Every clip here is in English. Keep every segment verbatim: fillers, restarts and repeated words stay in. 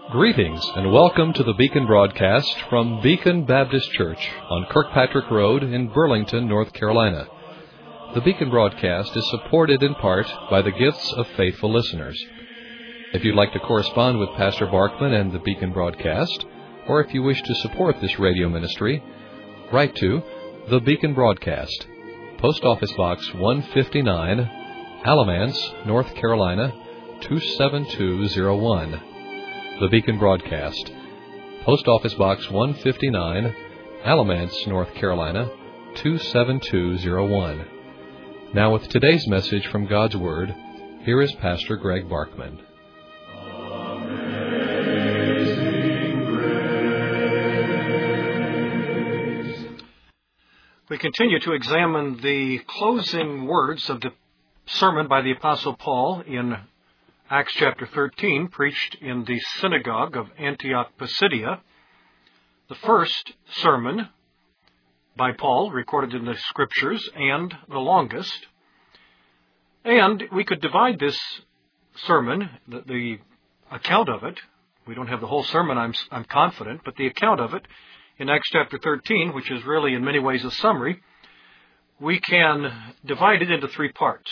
Greetings and welcome to the Beacon broadcast from Beacon Baptist Church on Kirkpatrick Road in Burlington, North Carolina. The Beacon broadcast is supported in part by the gifts of faithful listeners. If you'd like to correspond with Pastor Barkman and the Beacon broadcast, or if you wish to support this radio ministry, write to The Beacon Broadcast, Post Office Box one fifty-nine, Alamance, North Carolina, two seven two zero one. The Beacon Broadcast, Post Office Box one fifty-nine, Alamance, North Carolina, two seven two zero one. Now with today's message from God's Word, here is Pastor Greg Barkman. We continue to examine the closing words of the sermon by the Apostle Paul in Acts chapter thirteen, preached in the synagogue of Antioch Pisidia. The first sermon by Paul, recorded in the Scriptures, and the longest. And we could divide this sermon, the, the account of it, we don't have the whole sermon, I'm, I'm confident, but the account of it in Acts chapter thirteen, which is really in many ways a summary, we can divide it into three parts.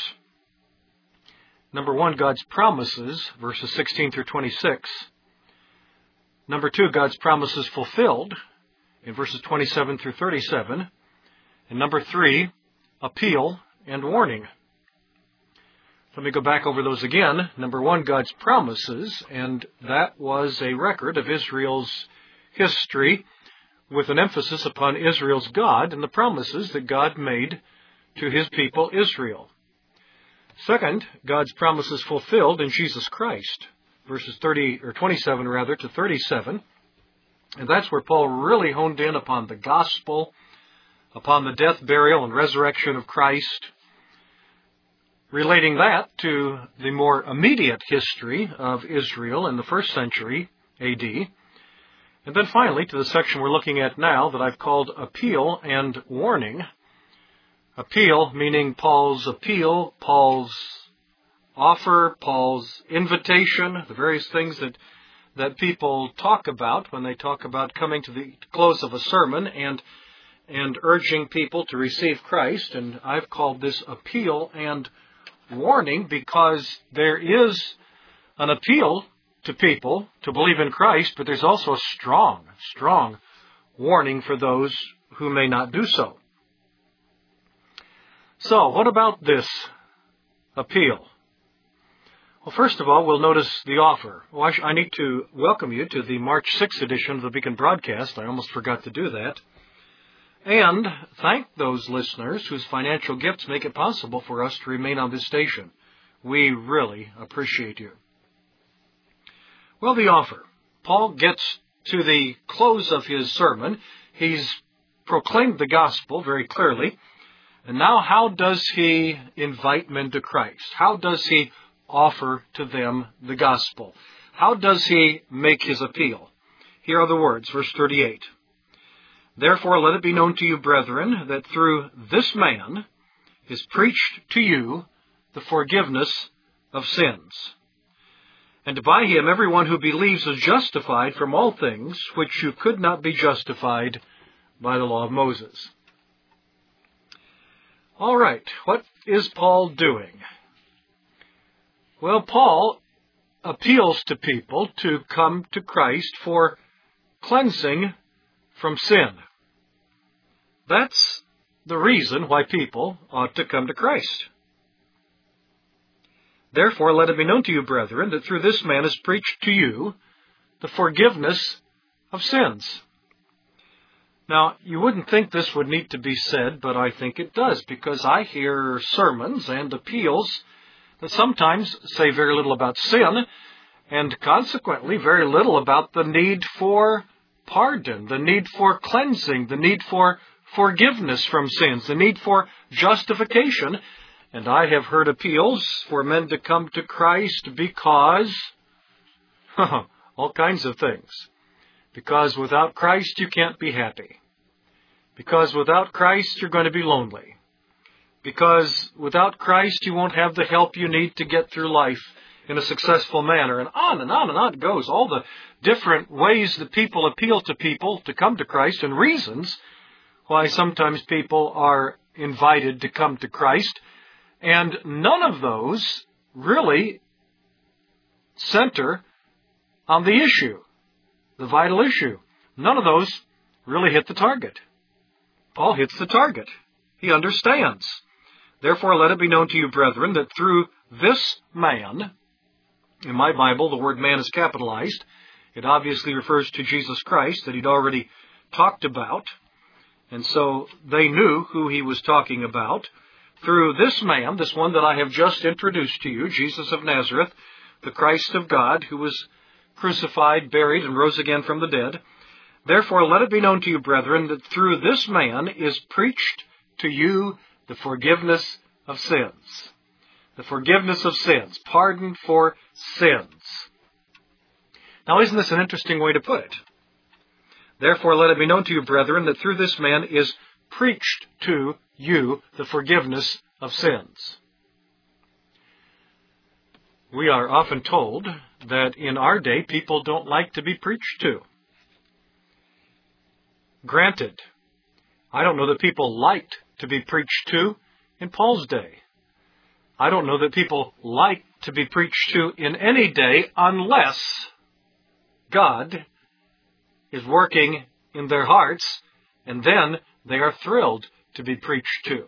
Number one, God's promises, verses sixteen through twenty-six. Number two, God's promises fulfilled, in verses twenty-seven through thirty-seven. And number three, appeal and warning. Let me go back over those again. Number one, God's promises, and that was a record of Israel's history with an emphasis upon Israel's God and the promises that God made to His people Israel. Second, God's promises fulfilled in Jesus Christ, verses thirty or twenty-seven rather to thirty-seven. And that's where Paul really honed in upon the gospel, upon the death, burial, and resurrection of Christ, relating that to the more immediate history of Israel in the first century A D. And then finally to the section we're looking at now that I've called appeal and warning. Appeal, meaning Paul's appeal, Paul's offer, Paul's invitation, the various things that, that people talk about when they talk about coming to the close of a sermon and, and urging people to receive Christ. And I've called this appeal and warning because there is an appeal to people to believe in Christ, but there's also a strong, strong warning for those who may not do so. So, what about this appeal? Well, first of all, we'll notice the offer. Well, I, sh- I need to welcome you to the March sixth edition of the Beacon broadcast. I almost forgot to do that. And thank those listeners whose financial gifts make it possible for us to remain on this station. We really appreciate you. Well, the offer. Paul gets to the close of his sermon. He's proclaimed the gospel very clearly. And now how does he invite men to Christ? How does he offer to them the gospel? How does he make his appeal? Here are the words, verse thirty-eight. Therefore let it be known to you, brethren, that through this man is preached to you the forgiveness of sins. And by him everyone who believes is justified from all things which you could not be justified by the law of Moses. All right, what is Paul doing? Well, Paul appeals to people to come to Christ for cleansing from sin. That's the reason why people ought to come to Christ. Therefore, let it be known to you, brethren, that through this man is preached to you the forgiveness of sins. Now, you wouldn't think this would need to be said, but I think it does, because I hear sermons and appeals that sometimes say very little about sin, and consequently very little about the need for pardon, the need for cleansing, the need for forgiveness from sins, the need for justification. And I have heard appeals for men to come to Christ because all kinds of things. Because without Christ, you can't be happy. Because without Christ, you're going to be lonely. Because without Christ, you won't have the help you need to get through life in a successful manner. And on and on and on it goes. All the different ways that people appeal to people to come to Christ and reasons why sometimes people are invited to come to Christ. And none of those really center on the issue, the vital issue. None of those really hit the target. Paul hits the target. He understands. Therefore, let it be known to you, brethren, that through this man, in my Bible, the word man is capitalized. It obviously refers to Jesus Christ that he'd already talked about. And so they knew who he was talking about. Through this man, this one that I have just introduced to you, Jesus of Nazareth, the Christ of God, who was crucified, buried, and rose again from the dead. Therefore, let it be known to you, brethren, that through this man is preached to you the forgiveness of sins. The forgiveness of sins. Pardon for sins. Now, isn't this an interesting way to put it? Therefore, let it be known to you, brethren, that through this man is preached to you the forgiveness of sins. We are often told that in our day, people don't like to be preached to. Granted, I don't know that people liked to be preached to in Paul's day. I don't know that people like to be preached to in any day unless God is working in their hearts, and then they are thrilled to be preached to.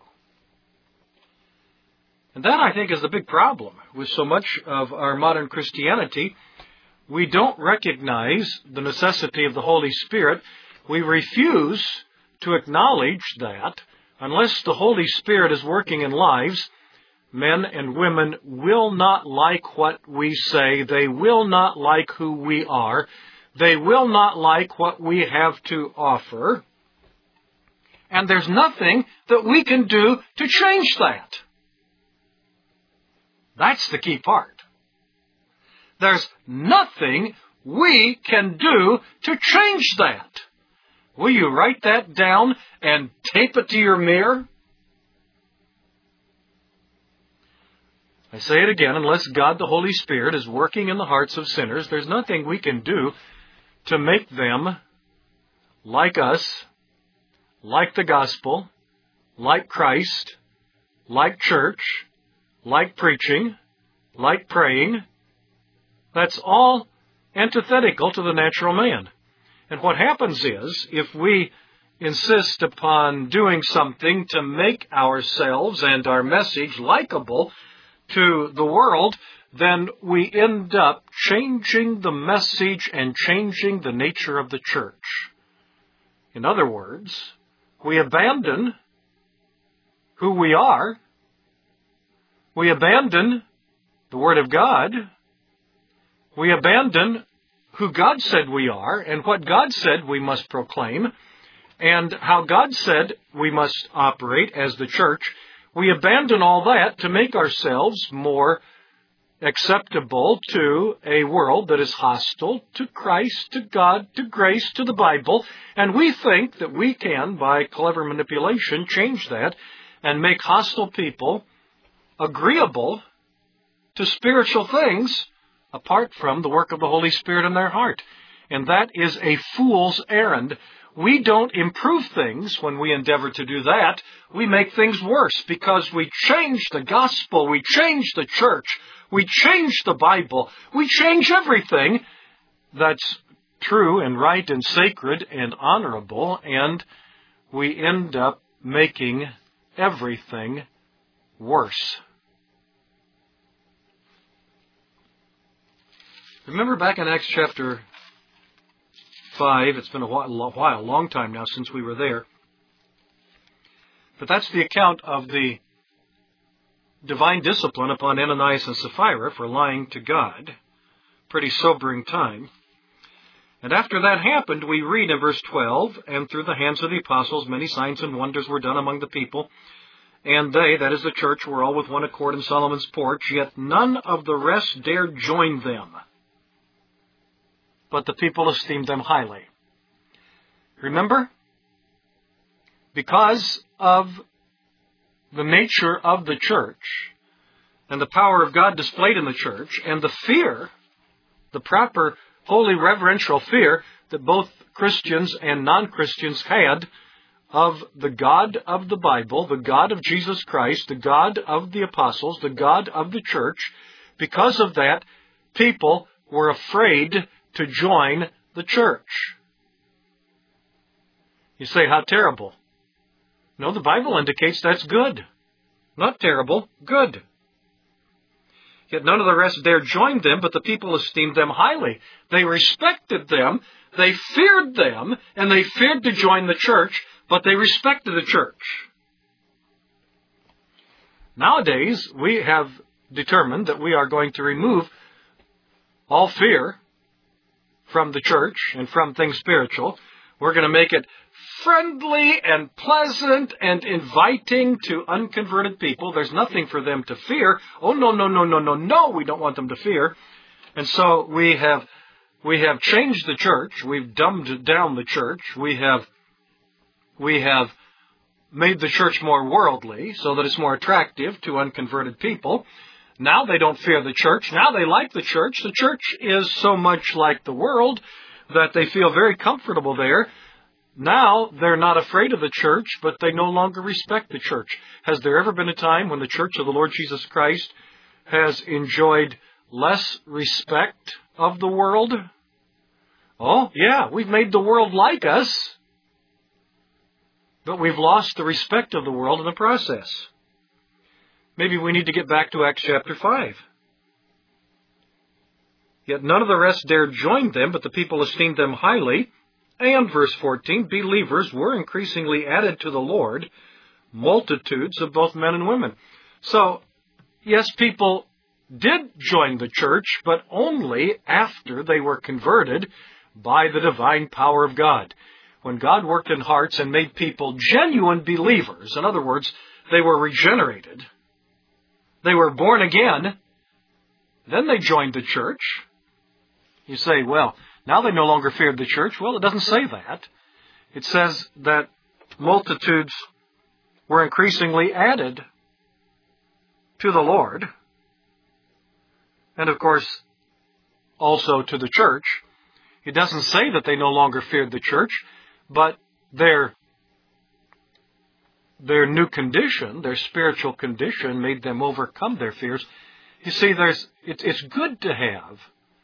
And that, I think, is the big problem with so much of our modern Christianity. We don't recognize the necessity of the Holy Spirit. We refuse to acknowledge that unless the Holy Spirit is working in lives, men and women will not like what we say. They will not like who we are. They will not like what we have to offer. And there's nothing that we can do to change that. That's the key part. There's nothing we can do to change that. Will you write that down and tape it to your mirror? I say it again, unless God the Holy Spirit is working in the hearts of sinners, there's nothing we can do to make them like us, like the gospel, like Christ, like church, like preaching, like praying. That's all antithetical to the natural man. And what happens is, if we insist upon doing something to make ourselves and our message likable to the world, then we end up changing the message and changing the nature of the church. In other words, we abandon who we are. We abandon the Word of God. We abandon who God said we are and what God said we must proclaim and how God said we must operate as the church. We abandon all that to make ourselves more acceptable to a world that is hostile to Christ, to God, to grace, to the Bible. And we think that we can, by clever manipulation, change that and make hostile people agreeable to spiritual things apart from the work of the Holy Spirit in their heart. And that is a fool's errand. We don't improve things when we endeavor to do that. We make things worse because we change the gospel, we change the church, we change the Bible, we change everything that's true and right and sacred and honorable, and we end up making everything worse. Remember back in Acts chapter five, it's been a while, a long time now since we were there, but that's the account of the divine discipline upon Ananias and Sapphira for lying to God. Pretty sobering time. And after that happened, we read in verse twelve, and through the hands of the apostles many signs and wonders were done among the people, and they, that is the church, were all with one accord in Solomon's porch, yet none of the rest dared join them, but the people esteemed them highly. Remember? Because of the nature of the church, and the power of God displayed in the church, and the fear, the proper, holy, reverential fear that both Christians and non-Christians had of the God of the Bible, the God of Jesus Christ, the God of the apostles, the God of the church. Because of that, people were afraid to join the church. You say, how terrible. No, the Bible indicates that's good. Not terrible, good. Yet none of the rest dared join them, but the people esteemed them highly. They respected them, they feared them, and they feared to join the church, but they respected the church. Nowadays, we have determined that we are going to remove all fear from the church and from things spiritual. We're going to make it friendly and pleasant and inviting to unconverted people. There's nothing for them to fear. Oh, no, no, no, no, no, no. We don't want them to fear. And so we have we have changed the church. We've dumbed down the church. We have we have made the church more worldly so that it's more attractive to unconverted people. Now they don't fear the church. Now they like the church. The church is so much like the world that they feel very comfortable there. Now they're not afraid of the church, but they no longer respect the church. Has there ever been a time when the church of the Lord Jesus Christ has enjoyed less respect of the world? Oh, yeah, we've made the world like us, but we've lost the respect of the world in the process. Maybe we need to get back to Acts chapter five. Yet none of the rest dared join them, but the people esteemed them highly. And, verse fourteen, believers were increasingly added to the Lord, multitudes of both men and women. So, yes, people did join the church, but only after they were converted by the divine power of God. When God worked in hearts and made people genuine believers, in other words, they were regenerated, they were born again, then they joined the church. You say, well, now they no longer feared the church. Well, it doesn't say that. It says that multitudes were increasingly added to the Lord, and of course, also to the church. It doesn't say that they no longer feared the church, but their, their new condition, their spiritual condition, made them overcome their fears. You see, there's it, it's good to have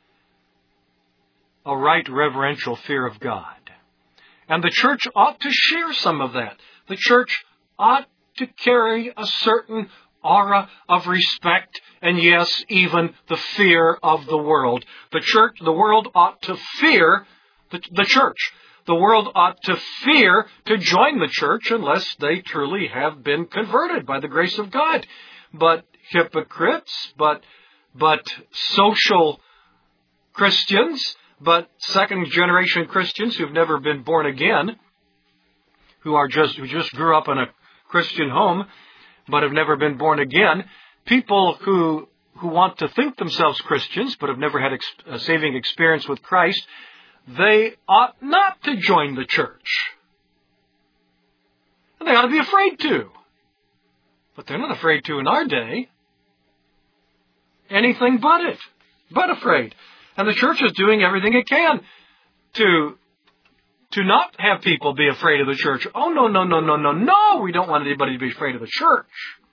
a right reverential fear of God. And the church ought to share some of that. The church ought to carry a certain aura of respect and, yes, even the fear of the world. The church, the world ought to fear the, the church. The world ought to fear to join the church unless they truly have been converted by the grace of God. But hypocrites, but, but social Christians, but second-generation Christians who've never been born again, who are just who just grew up in a Christian home, but have never been born again, people who who want to think themselves Christians, but have never had ex- a saving experience with Christ, they ought not to join the church. And they ought to be afraid to. But they're not afraid to in our day. Anything but it. But afraid. And the church is doing everything it can to, to not have people be afraid of the church. Oh, no, no, no, no, no, no. We don't want anybody to be afraid of the church.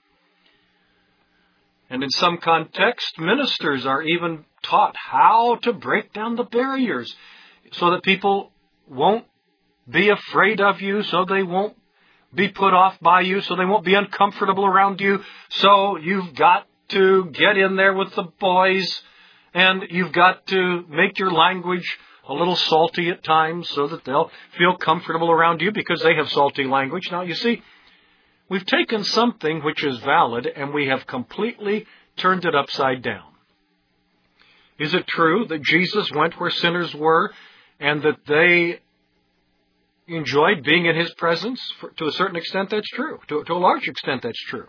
And in some context, ministers are even taught how to break down the barriers so that people won't be afraid of you, so they won't be put off by you, so they won't be uncomfortable around you. So you've got to get in there with the boys, and you've got to make your language a little salty at times so that they'll feel comfortable around you because they have salty language. Now, you see, we've taken something which is valid and we have completely turned it upside down. Is it true that Jesus went where sinners were and that they enjoyed being in His presence? For, to a certain extent, that's true. To, to a large extent, that's true.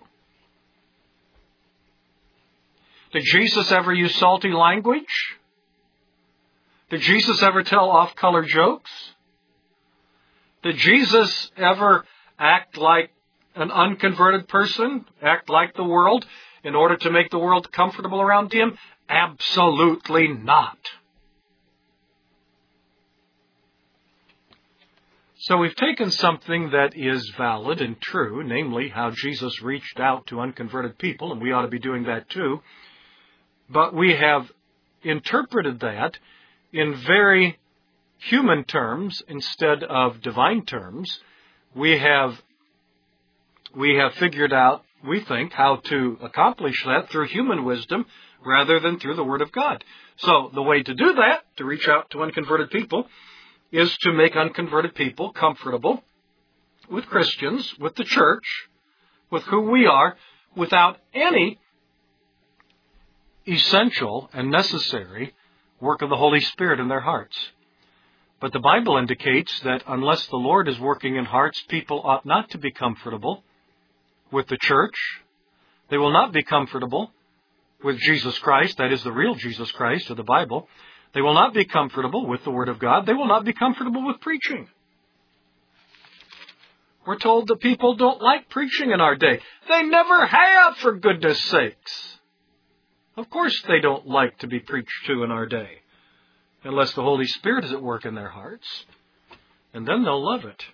Did Jesus ever use salty language? Did Jesus ever tell off-color jokes? Did Jesus ever act like an unconverted person, act like the world, in order to make the world comfortable around him? Absolutely not. So we've taken something that is valid and true, namely how Jesus reached out to unconverted people, and we ought to be doing that too. But we have interpreted that in very human terms instead of divine terms. We have, we have figured out, we think, how to accomplish that through human wisdom rather than through the Word of God. So the way to do that, to reach out to unconverted people, is to make unconverted people comfortable with Christians, with the church, with who we are, without any essential and necessary work of the Holy Spirit in their hearts. But the Bible indicates that unless the Lord is working in hearts, people ought not to be comfortable with the church. They will not be comfortable with Jesus Christ, that is the real Jesus Christ of the Bible. They will not be comfortable with the Word of God. They will not be comfortable with preaching. We're told that people don't like preaching in our day. They never have, for goodness sakes. Of course they don't like to be preached to in our day, unless the Holy Spirit is at work in their hearts. And then they'll love it.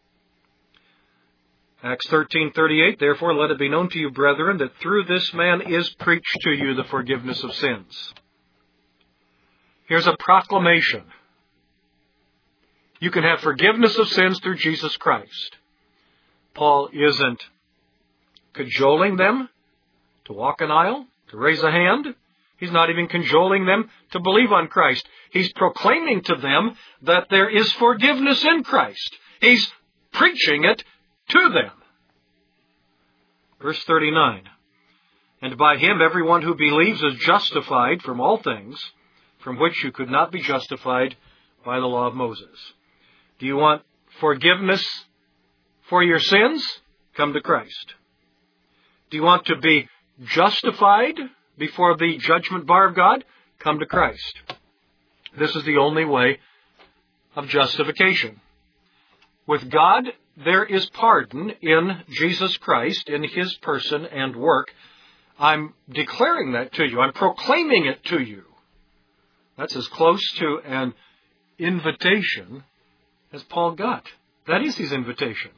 Acts thirteen thirty-eight, therefore let it be known to you, brethren, that through this man is preached to you the forgiveness of sins. Here's a proclamation. You can have forgiveness of sins through Jesus Christ. Paul isn't cajoling them to walk an aisle, to raise a hand. He's not even cajoling them to believe on Christ. He's proclaiming to them that there is forgiveness in Christ. He's preaching it to them. Verse thirty-nine, and by him everyone who believes is justified from all things from which you could not be justified by the law of Moses. Do you want forgiveness for your sins? Come to Christ. Do you want to be justified before the judgment bar of God? Come to Christ. This is the only way of justification. With God, there is pardon in Jesus Christ, in His person and work. I'm declaring that to you. I'm proclaiming it to you. That's as close to an invitation as Paul got. That is his invitation.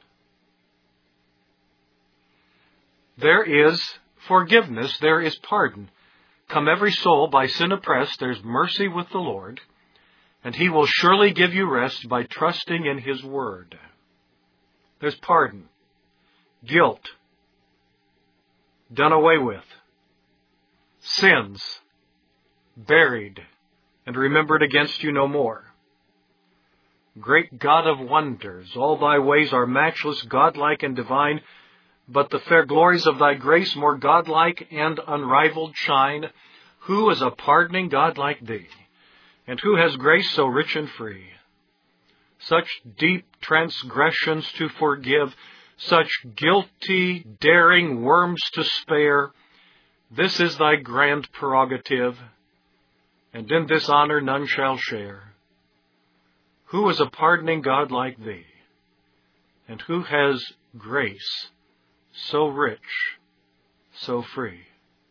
There is forgiveness. There is pardon. Come every soul by sin oppressed, there's mercy with the Lord, and He will surely give you rest by trusting in His Word. There's pardon. Guilt. Done away with. Sins. Buried. And remembered against you no more. Great God of wonders, all thy ways are matchless, godlike and divine, but the fair glories of thy grace more godlike and unrivaled shine. Who is a pardoning God like thee? And who has grace so rich and free? Such deep transgressions to forgive, such guilty, daring worms to spare. This is thy grand prerogative, and in this honor none shall share. Who is a pardoning God like thee? And who has grace so rich, so free?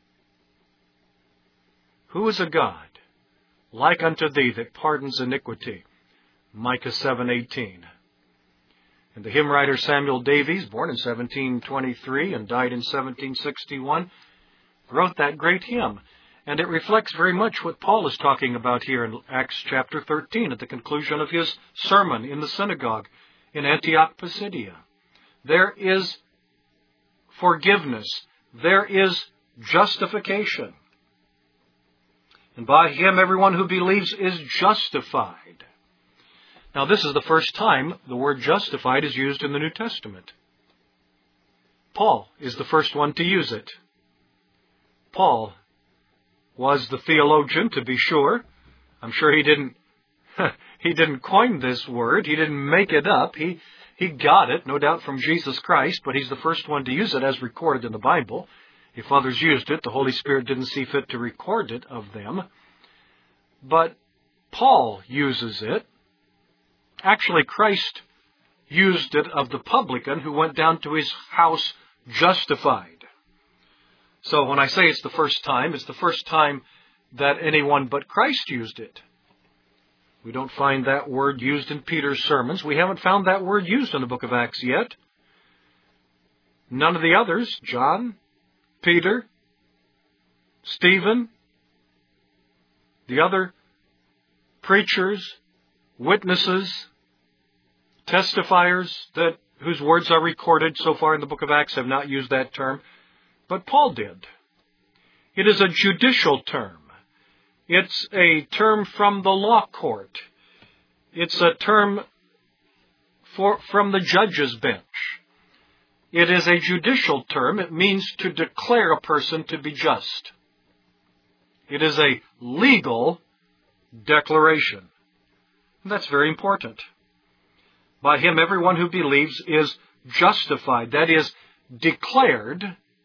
Who is a God like unto thee that pardons iniquity? Micah seven eighteen. And the hymn writer Samuel Davies, born in seventeen twenty-three and died in seventeen sixty-one, wrote that great hymn. And it reflects very much what Paul is talking about here in Acts chapter thirteen at the conclusion of his sermon in the synagogue in Antioch Pisidia. There is forgiveness. There is justification. And by Him everyone who believes is justified. Now this is the first time the word justified is used in the New Testament. Paul is the first one to use it. Paul was the theologian, to be sure. I'm sure he didn't he didn't coin this word. He didn't make it up. He he got it, no doubt, from Jesus Christ, but he's the first one to use it as recorded in the Bible. If others used it, the Holy Spirit didn't see fit to record it of them. But Paul uses it. Actually, Christ used it of the publican who went down to his house justified. So when I say it's the first time, it's the first time that anyone but Christ used it. We don't find that word used in Peter's sermons. We haven't found that word used in the book of Acts yet. None of the others, John, Peter, Stephen, the other preachers, witnesses, testifiers that whose words are recorded so far in the book of Acts have not used that term, but Paul did. It is a judicial term. It's a term from the law court. It's a term for, from the judge's bench. It is a judicial term. It means to declare a person to be just. It is a legal declaration. And that's very important. By him, everyone who believes is justified. That is, declared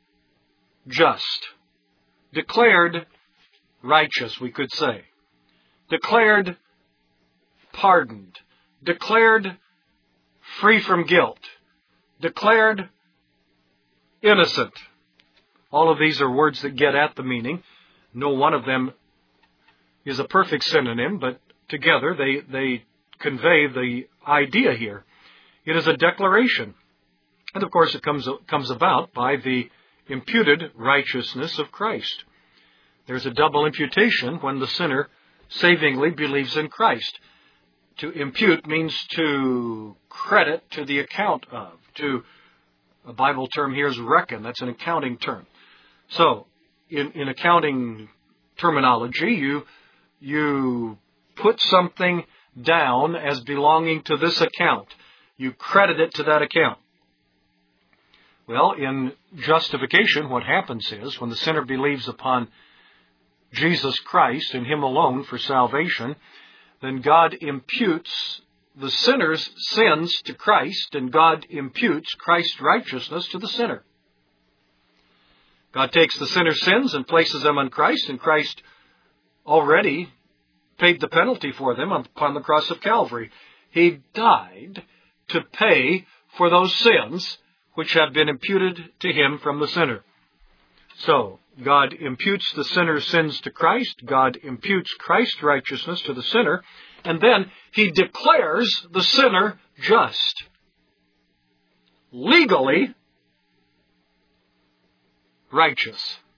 just. Declared righteous, we could say. Declared pardoned. Declared free from guilt. Declared innocent. All of these are words that get at the meaning. No one of them is a perfect synonym, but together they, they convey the idea here. It is a declaration. And of course it comes, comes about by the imputed righteousness of Christ. There's a double imputation when the sinner savingly believes in Christ. To impute means to credit to the account of. To, a Bible term here is reckon. That's an accounting term. So, in, in accounting terminology, you, you put something down as belonging to this account. You credit it to that account. Well, in justification, what happens is, when the sinner believes upon Jesus Christ and Him alone for salvation, then God imputes the sinner's sins to Christ, and God imputes Christ's righteousness to the sinner. God takes the sinner's sins and places them on Christ, and Christ already paid the penalty for them upon the cross of Calvary. He died to pay for those sins which have been imputed to Him from the sinner. So, God imputes the sinner's sins to Christ. God imputes Christ's righteousness to the sinner. And then He declares the sinner just. Legally righteous.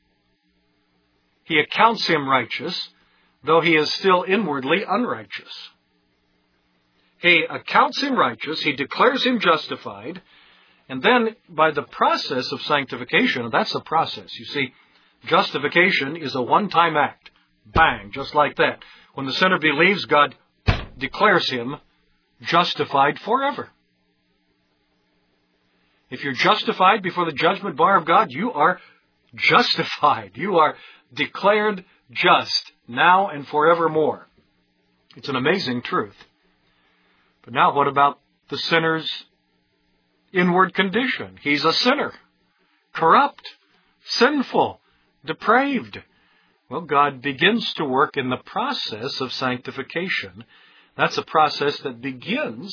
He accounts him righteous, though he is still inwardly unrighteous. He accounts him righteous. He declares him justified. And then, by the process of sanctification, that's a process, you see, justification is a one-time act. Bang, just like that. When the sinner believes, God declares him justified forever. If you're justified before the judgment bar of God, you are justified. You are declared just now and forevermore. It's an amazing truth. But now what about the sinner's inward condition? He's a sinner, corrupt, sinful, depraved. Well, God begins to work in the process of sanctification. That's a process that begins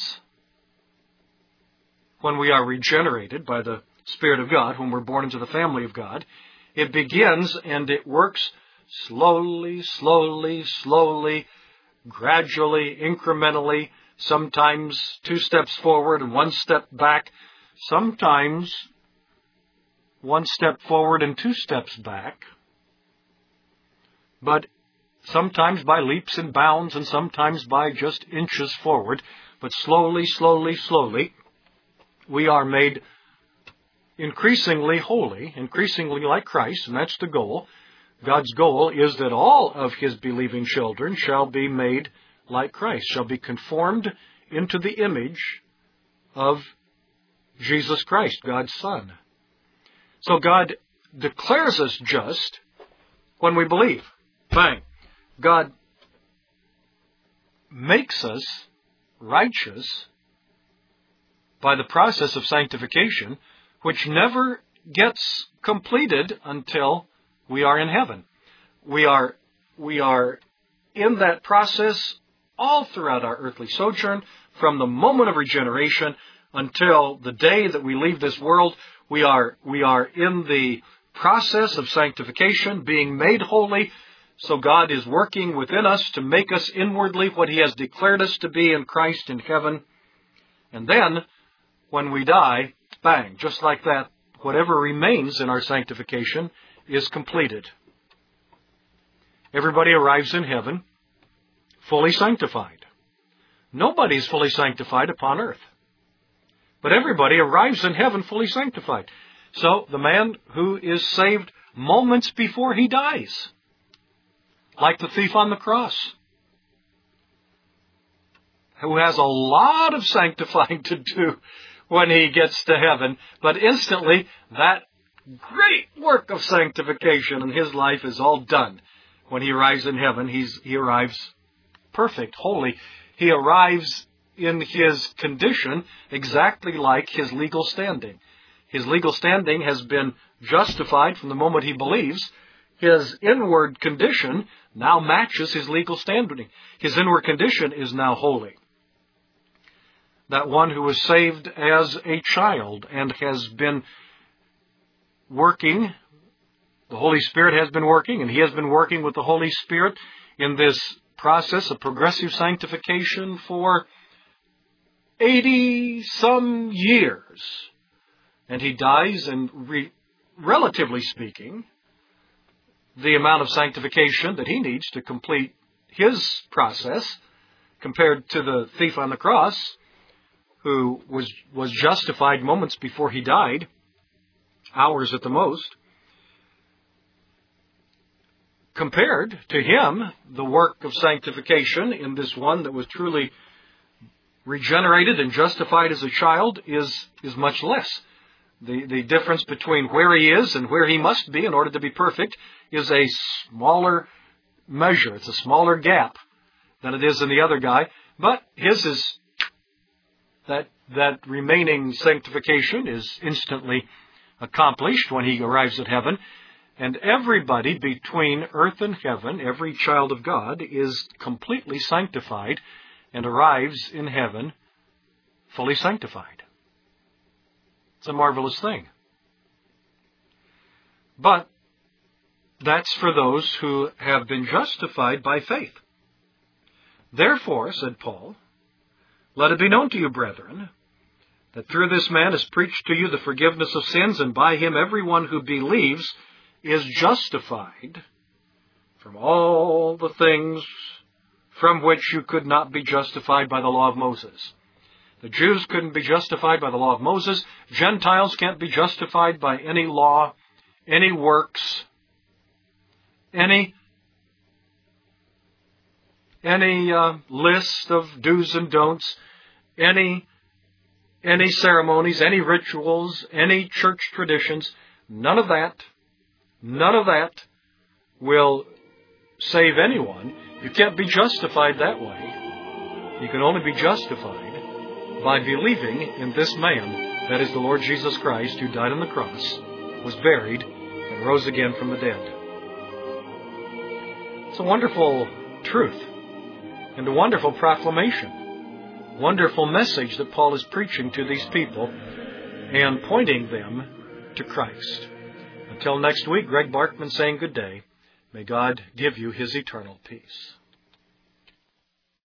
when we are regenerated by the Spirit of God, when we're born into the family of God. It begins and it works slowly, slowly, slowly, gradually, incrementally, sometimes two steps forward and one step back, sometimes one step forward and two steps back, but sometimes by leaps and bounds and sometimes by just inches forward, but slowly, slowly, slowly, we are made increasingly holy, increasingly like Christ, and that's the goal. God's goal is that all of His believing children shall be made like Christ, shall be conformed into the image of Jesus Christ, God's Son. So God declares us just when we believe. Bang. God makes us righteous by the process of sanctification, which never gets completed until we are in heaven. We are, we are in that process all throughout our earthly sojourn, from the moment of regeneration until the day that we leave this world. We are, we are in the process of sanctification, being made holy. So God is working within us to make us inwardly what He has declared us to be in Christ in heaven. And then, when we die, bang, just like that, whatever remains in our sanctification is completed. Everybody arrives in heaven fully sanctified. Nobody is fully sanctified upon earth. But everybody arrives in heaven fully sanctified. So the man who is saved moments before he dies, like the thief on the cross, who has a lot of sanctifying to do when he gets to heaven, but instantly that great work of sanctification in his life is all done. When he arrives in heaven, he's, he arrives perfect, holy. He arrives in his condition exactly like his legal standing. His legal standing has been justified from the moment he believes. His inward condition now matches his legal standing. His inward condition is now holy. That one who was saved as a child and has been working, the Holy Spirit has been working, and he has been working with the Holy Spirit in this process of progressive sanctification for eighty-some years. And he dies, and re- relatively speaking, the amount of sanctification that he needs to complete his process, compared to the thief on the cross, who was, was justified moments before he died, hours at the most, compared to him, the work of sanctification in this one that was truly regenerated and justified as a child is, is much less. The, the difference between where he is and where he must be in order to be perfect is a smaller measure. It's a smaller gap than it is in the other guy. But his is, that, that remaining sanctification is instantly accomplished when he arrives at heaven. And everybody between earth and heaven, every child of God, is completely sanctified and arrives in heaven fully sanctified. It's a marvelous thing. But that's for those who have been justified by faith. Therefore, said Paul, let it be known to you, brethren, that through this man is preached to you the forgiveness of sins, and by him everyone who believes is justified from all the things from which you could not be justified by the law of Moses. The Jews couldn't be justified by the law of Moses. Gentiles can't be justified by any law, any works, any, any uh, list of do's and don'ts, any, any ceremonies, any rituals, any church traditions. None of that, none of that will save anyone. You can't be justified that way. You can only be justified by believing in this man, that is the Lord Jesus Christ, who died on the cross, was buried, and rose again from the dead. It's a wonderful truth, and a wonderful proclamation, wonderful message that Paul is preaching to these people, and pointing them to Christ. Until next week, Greg Barkman saying good day. May God give you His eternal peace.